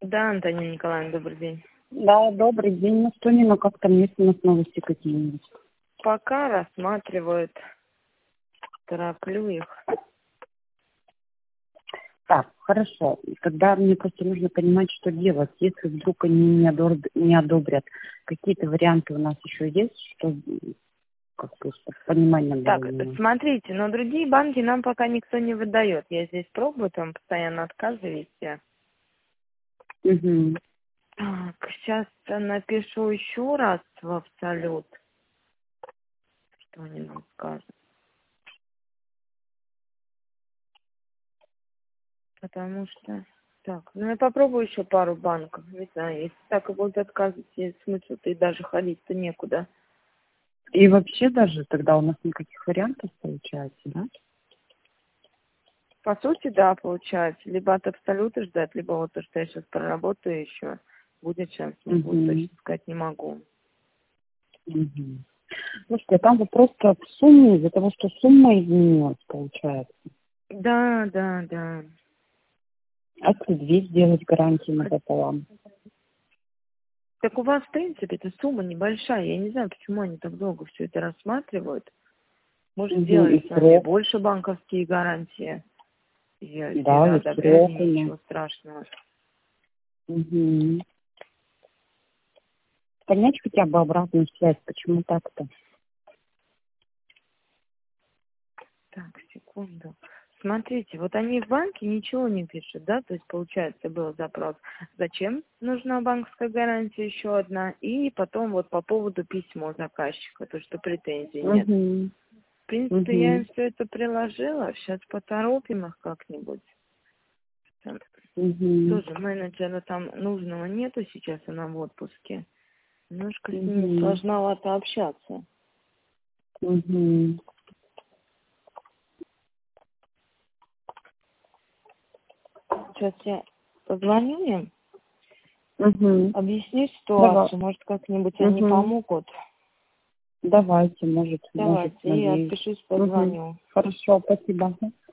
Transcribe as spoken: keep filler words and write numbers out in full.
Да, Антонина Николаевна, добрый день. Да, добрый день, Настунина. Как там есть у нас новости какие-нибудь? Пока рассматривают, тороплю их. Так, хорошо. Тогда мне просто нужно понимать, что делать. Если вдруг они не, одор- не одобрят, какие-то варианты у нас еще есть, что как бы чтобы понимание было Так, у меня. смотрите, но другие банки нам пока никто не выдает. Я здесь пробую, там постоянно отказы везде. Угу. Так, сейчас напишу еще раз в Абсолют, что они нам скажут. Потому что... Так, ну я попробую еще пару банков. Не знаю, если так и будут отказывать, есть смысл-то и даже ходить-то некуда. И вообще даже тогда у нас никаких вариантов получается, да? По сути, да, получается. Либо от Абсолюта ждать, либо вот то, что я сейчас проработаю еще. Будет шанс, не будет, Угу. точно сказать не могу. Угу. Слушайте, а там вопрос-то в сумме, из-за того, что сумма изменилась, получается. Да, да, да. А если две сделать гарантии напополам? Так у вас, в принципе, эта сумма небольшая. Я не знаю, почему они так долго все это рассматривают. Может, Угу. сделали И с вами срок. больше банковские гарантии. И если Да, и одобряли, срок у нас. ничего страшного. Угу. Понять хотя бы обратную связь, почему так-то. Так, секунду. Смотрите, вот они в банке ничего не пишут, да? То есть, получается, был запрос. Зачем нужна банковская гарантия еще одна? И потом вот по поводу письма заказчика, то, что претензий нет. Угу. В принципе, я Угу. им все это приложила. Сейчас поторопим их как-нибудь. Там Угу. тоже менеджера там нужного нету сейчас, она в отпуске. Немножко с ними Угу. сложновато общаться. Угу. Сейчас я позвоню им, Угу. объясню Давай. ситуацию. Может, как-нибудь они Угу. помогут. Давайте, может, может, Давайте, я надеюсь. отпишусь, Угу. позвоню. Хорошо, спасибо.